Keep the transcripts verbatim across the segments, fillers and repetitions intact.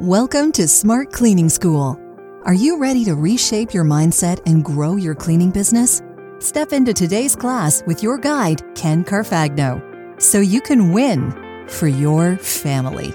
Welcome to Smart Cleaning School. Are you ready to reshape your mindset and grow your cleaning business? Step into today's class with your guide, Ken Carfagno, so you can win for your family.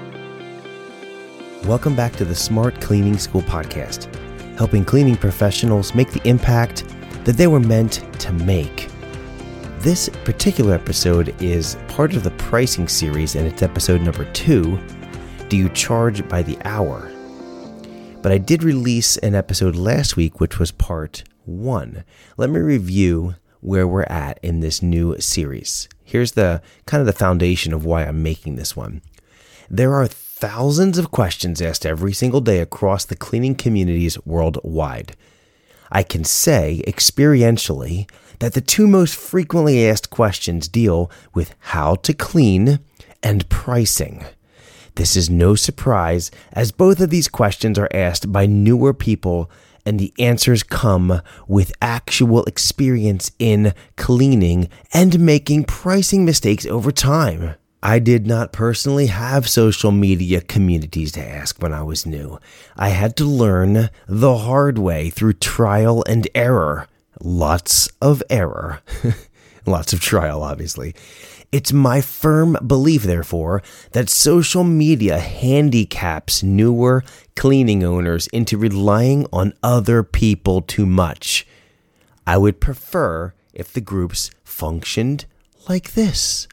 Welcome back to the Smart Cleaning School podcast, helping cleaning professionals make the impact that they were meant to make. This particular episode is part of the pricing series, and it's episode number two. Do you charge by the hour? But I did release an episode last week, which was part one. Let me review where we're at in this new series. Here's the kind of the foundation of why I'm making this one. There are thousands of questions asked every single day across the cleaning communities worldwide. I can say experientially that the two most frequently asked questions deal with how to clean and pricing. This is no surprise, as both of these questions are asked by newer people and the answers come with actual experience in cleaning and making pricing mistakes over time. I did not personally have social media communities to ask when I was new. I had to learn the hard way through trial and error. Lots of error. Lots of trial, obviously. It's my firm belief, therefore, that social media handicaps newer cleaning owners into relying on other people too much. I would prefer if the groups functioned like this.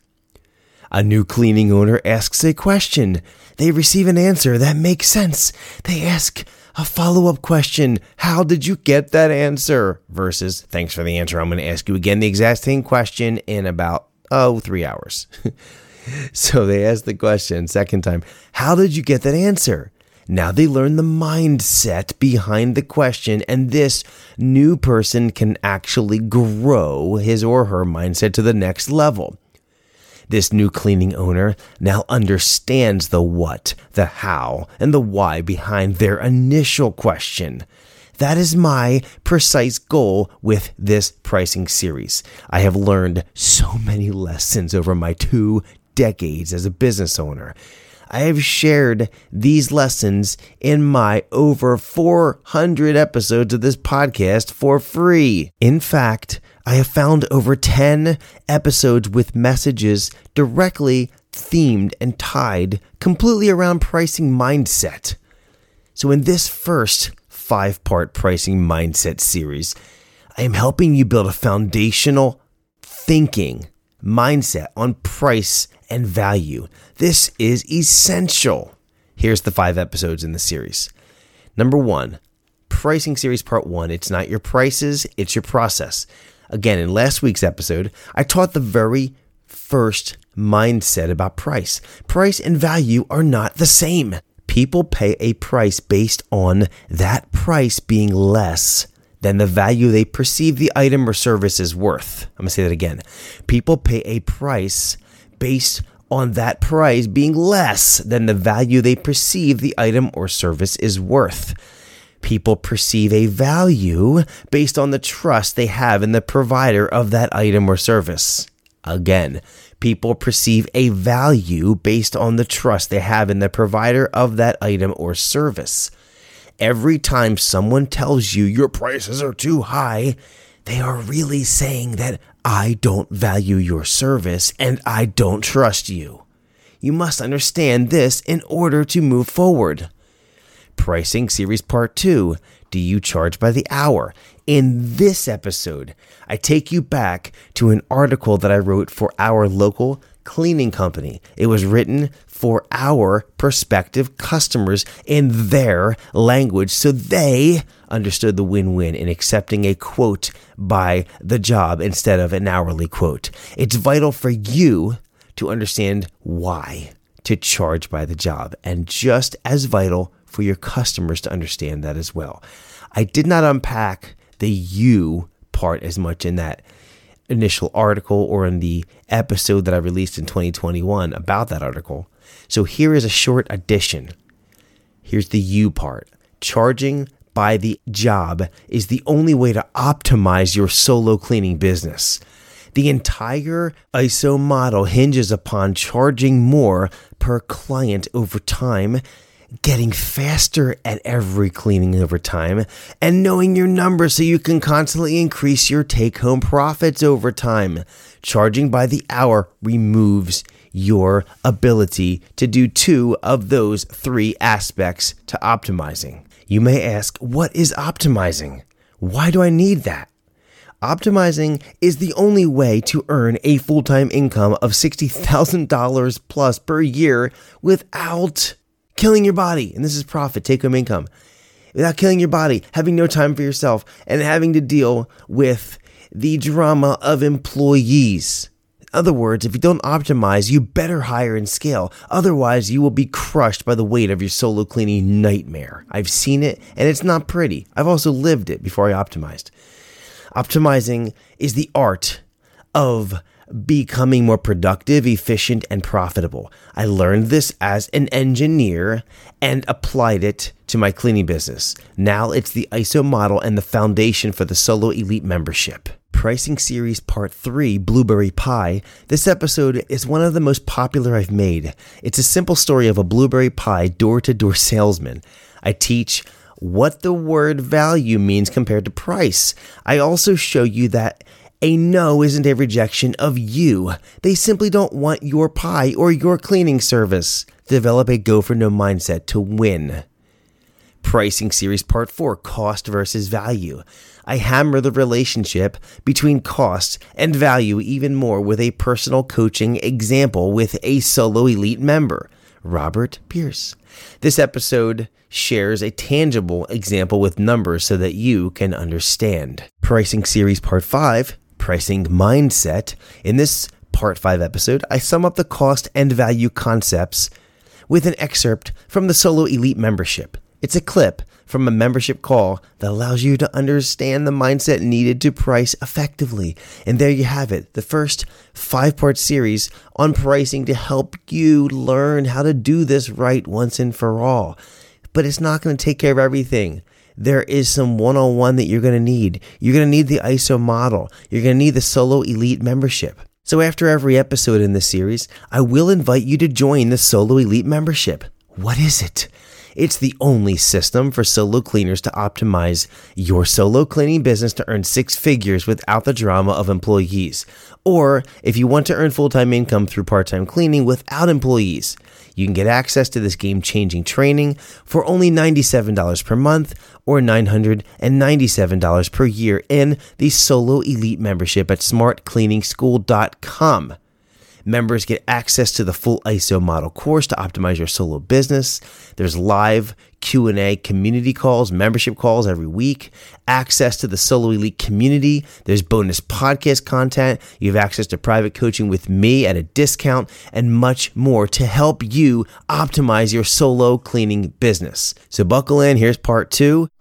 A new cleaning owner asks a question. They receive an answer that makes sense. They ask a follow-up question. How did you get that answer? Versus, thanks for the answer. I'm going to ask you again the exact same question in about, oh, three hours. So they ask the question second time. How did you get that answer? Now they learn the mindset behind the question, and this new person can actually grow his or her mindset to the next level. This new cleaning owner now understands the what, the how, and the why behind their initial question. That is my precise goal with this pricing series. I have learned so many lessons over my two decades as a business owner. I have shared these lessons in my over four hundred episodes of this podcast for free. In fact, I have found over ten episodes with messages directly themed and tied completely around pricing mindset. So in this first five-part pricing mindset series, I am helping you build a foundational thinking mindset on price and value. This is essential. Here's the five episodes in the series. Number one, pricing series part one. It's not your prices, it's your process. Again, in last week's episode, I taught the very first mindset about price. Price and value are not the same. People pay a price based on that price being less than the value they perceive the item or service is worth. I'm going to say that again. People pay a price based on that price being less than the value they perceive the item or service is worth. People perceive a value based on the trust they have in the provider of that item or service. Again, people perceive a value based on the trust they have in the provider of that item or service. Every time someone tells you your prices are too high, they are really saying that I don't value your service and I don't trust you. You must understand this in order to move forward. Pricing series part two. Do you charge by the hour? In this episode, I take you back to an article that I wrote for our local cleaning company. It was written for our prospective customers in their language, so they understood the win-win in accepting a quote by the job instead of an hourly quote. It's vital for you to understand why to charge by the job, and just as vital for your customers to understand that as well. I did not unpack the you part as much in that initial article or in the episode that I released in twenty twenty-one about that article. So here is a short addition. Here's the you part. Charging by the job is the only way to optimize your solo cleaning business. The entire I S O model hinges upon charging more per client over time getting faster at every cleaning over time, and knowing your numbers so you can constantly increase your take-home profits over time. Charging by the hour removes your ability to do two of those three aspects to optimizing. You may ask, what is optimizing? Why do I need that? Optimizing is the only way to earn a full-time income of sixty thousand dollars plus per year without killing your body. And this is profit, take-home income. Without killing your body, having no time for yourself, and having to deal with the drama of employees. In other words, if you don't optimize, you better hire and scale. Otherwise, you will be crushed by the weight of your solo cleaning nightmare. I've seen it, and it's not pretty. I've also lived it before I optimized. Optimizing is the art of becoming more productive, efficient, and profitable. I learned this as an engineer and applied it to my cleaning business. Now it's the I S O model and the foundation for the Solo Elite membership. Pricing Series Part three, Blueberry Pie. This episode is one of the most popular I've made. It's a simple story of a blueberry pie door-to-door salesman. I teach what the word value means compared to price. I also show you that a no isn't a rejection of you. They simply don't want your pie or your cleaning service. Develop a go for no mindset to win. Pricing Series Part four, Cost versus Value. I hammer the relationship between cost and value even more with a personal coaching example with a Solo Elite member, Robert Pierce. This episode shares a tangible example with numbers so that you can understand. Pricing Series Part five, Pricing Mindset. In this Part five episode, I sum up the cost and value concepts with an excerpt from the Solo Elite membership. It's a clip from a membership call that allows you to understand the mindset needed to price effectively. And there you have it, the first five-part series on pricing to help you learn how to do this right once and for all. But it's not going to take care of everything. There is some one-on-one that you're going to need. You're going to need the I S O model. You're going to need the Solo Elite membership. So after every episode in this series, I will invite you to join the Solo Elite membership. What is it? It's the only system for solo cleaners to optimize your solo cleaning business to earn six figures without the drama of employees. Or if you want to earn full-time income through part-time cleaning without employees, you can get access to this game-changing training for only ninety-seven dollars per month or nine hundred ninety-seven dollars per year in the Solo Elite membership at smart cleaning school dot com. Members get access to the full I S O model course to optimize your solo business. There's live Q and A community calls, membership calls every week, access to the Solo Elite community. There's bonus podcast content. You have access to private coaching with me at a discount and much more to help you optimize your solo cleaning business. So buckle in. Here's part two.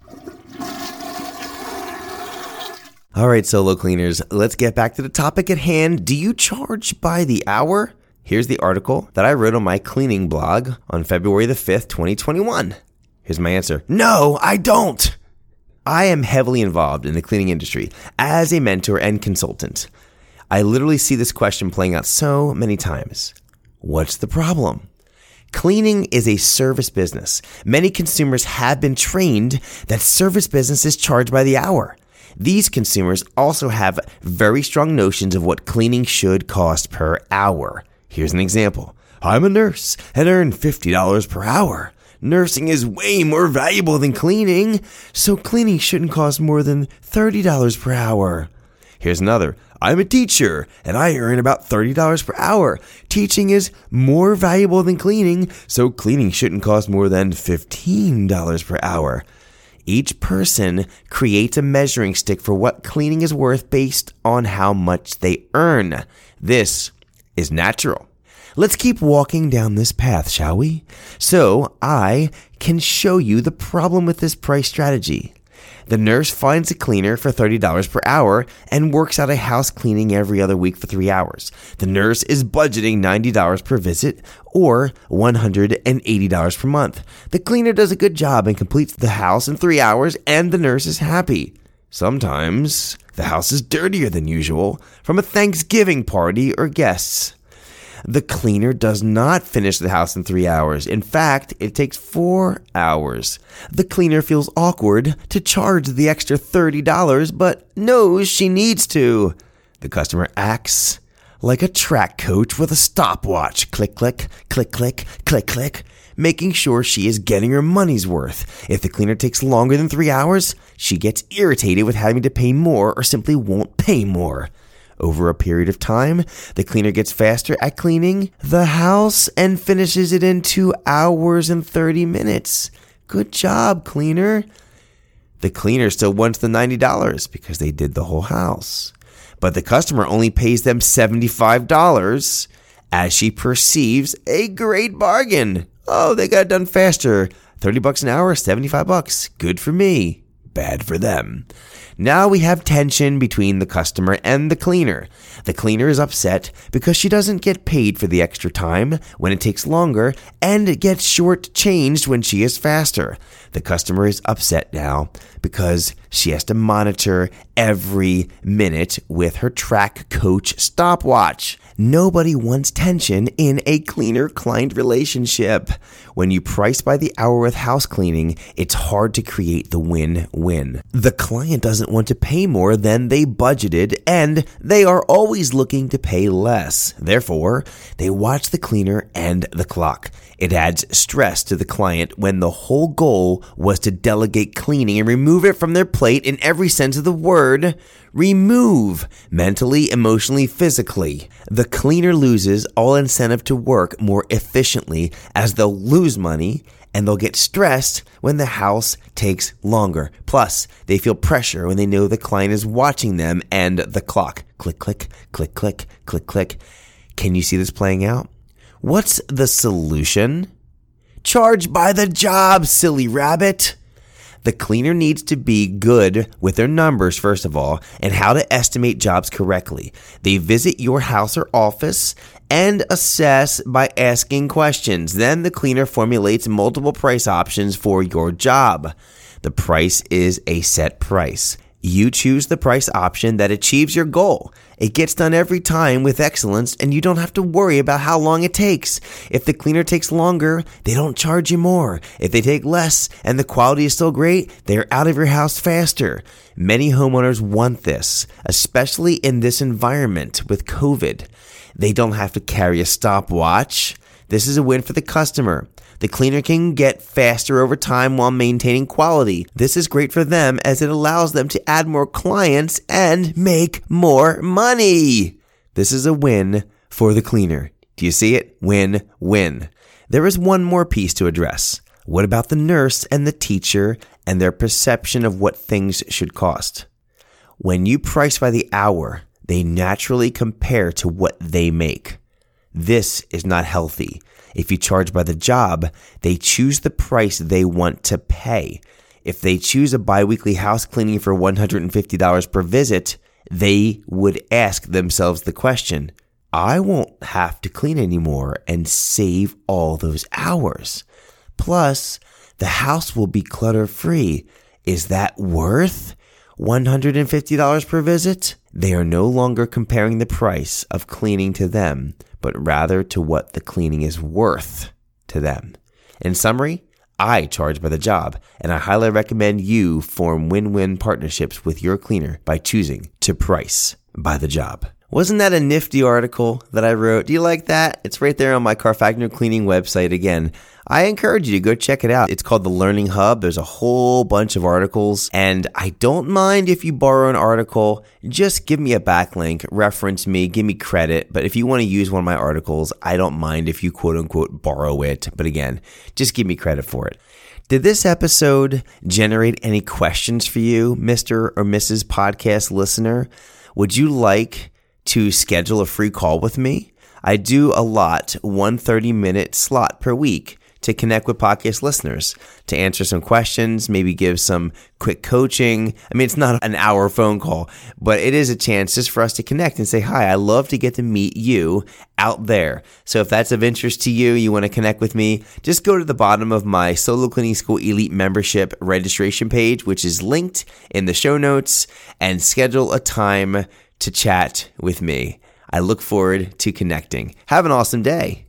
All right, solo cleaners, let's get back to the topic at hand. Do you charge by the hour? Here's the article that I wrote on my cleaning blog on February the fifth, twenty twenty-one. Here's my answer. No, I don't. I am heavily involved in the cleaning industry as a mentor and consultant. I literally see this question playing out so many times. What's the problem? Cleaning is a service business. Many consumers have been trained that service businesses charge by the hour. These consumers also have very strong notions of what cleaning should cost per hour. Here's an example. I'm a nurse and earn fifty dollars per hour. Nursing is way more valuable than cleaning, so cleaning shouldn't cost more than thirty dollars per hour. Here's another. I'm a teacher and I earn about thirty dollars per hour. Teaching is more valuable than cleaning, so cleaning shouldn't cost more than fifteen dollars per hour. Each person creates a measuring stick for what cleaning is worth based on how much they earn. This is natural. Let's keep walking down this path, shall we? So I can show you the problem with this price strategy. The nurse finds a cleaner for thirty dollars per hour and works out a house cleaning every other week for three hours. The nurse is budgeting ninety dollars per visit or one hundred eighty dollars per month. The cleaner does a good job and completes the house in three hours and the nurse is happy. Sometimes the house is dirtier than usual from a Thanksgiving party or guests. The cleaner does not finish the house in three hours. In fact, it takes four hours. The cleaner feels awkward to charge the extra thirty dollars, but knows she needs to. The customer acts like a track coach with a stopwatch. Click, click, click, click, click, click, making sure she is getting her money's worth. If the cleaner takes longer than three hours, she gets irritated with having to pay more or simply won't pay more. Over a period of time, the cleaner gets faster at cleaning the house and finishes it in two hours and thirty minutes. Good job, cleaner. The cleaner still wants the ninety dollars because they did the whole house. But the customer only pays them seventy-five dollars as she perceives a great bargain. Oh, they got it done faster. thirty bucks an hour, seventy-five bucks. Good for me. Bad for them. Now we have tension between the customer and the cleaner. The cleaner is upset because she doesn't get paid for the extra time when it takes longer and gets short-changed when she is faster. The customer is upset now because she has to monitor every minute with her track coach stopwatch. Nobody wants tension in a cleaner-client relationship. When you price by the hour with house cleaning, it's hard to create the win-win. The client doesn't want to pay more than they budgeted, and they are always looking to pay less. Therefore, they watch the cleaner and the clock. It adds stress to the client when the whole goal was to delegate cleaning and remove it from their plate in every sense of the word. Remove, mentally, emotionally, physically. The cleaner loses all incentive to work more efficiently as they'll lose money and they'll get stressed when the house takes longer. Plus, they feel pressure when they know the client is watching them and the clock. Click, click, click, click, click, click. Can you see this playing out? What's the solution? Charge by the job, silly rabbit. The cleaner needs to be good with their numbers, first of all, and how to estimate jobs correctly. They visit your house or office and assess by asking questions. Then the cleaner formulates multiple price options for your job. The price is a set price. You choose the price option that achieves your goal. It gets done every time with excellence, and you don't have to worry about how long it takes. If the cleaner takes longer, they don't charge you more. If they take less and the quality is still great, they're out of your house faster. Many homeowners want this, especially in this environment with COVID. They don't have to carry a stopwatch. This is a win for the customer. The cleaner can get faster over time while maintaining quality. This is great for them as it allows them to add more clients and make more money. This is a win for the cleaner. Do you see it? Win, win. There is one more piece to address. What about the nurse and the teacher and their perception of what things should cost? When you price by the hour, they naturally compare to what they make. This is not healthy. If you charge by the job, they choose the price they want to pay. If they choose a biweekly house cleaning for one hundred fifty dollars per visit, they would ask themselves the question, I won't have to clean anymore and save all those hours. Plus, the house will be clutter-free. Is that worth one hundred fifty dollars per visit? They are no longer comparing the price of cleaning to them, but rather to what the cleaning is worth to them. In summary, I charge by the job, and I highly recommend you form win-win partnerships with your cleaner by choosing to price by the job. Wasn't that a nifty article that I wrote? Do you like that? It's right there on my Carfagno Cleaning website. Again, I encourage you to go check it out. It's called The Learning Hub. There's a whole bunch of articles, and I don't mind if you borrow an article. Just give me a backlink, reference me, give me credit. But if you want to use one of my articles, I don't mind if you quote-unquote borrow it. But again, just give me credit for it. Did this episode generate any questions for you, Mister or Missus Podcast listener? Would you like to schedule a free call with me? I do a lot, one thirty-minute slot per week to connect with podcast listeners, to answer some questions, maybe give some quick coaching. I mean, it's not an hour phone call, but it is a chance just for us to connect and say, hi, I love to get to meet you out there. So if that's of interest to you, you want to connect with me, just go to the bottom of my Solo Cleaning School Elite membership registration page, which is linked in the show notes, and schedule a time to chat with me. I look forward to connecting. Have an awesome day.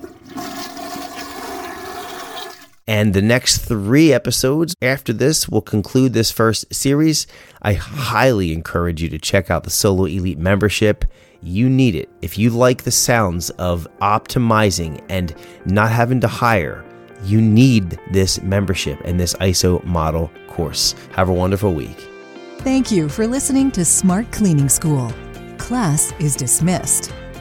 And the next three episodes after this will conclude this first series. I highly encourage you to check out the Solo Elite membership. You need it. If you like the sounds of optimizing and not having to hire, you need this membership and this I S O model course. Have a wonderful week. Thank you for listening to Smart Cleaning School. Class is dismissed.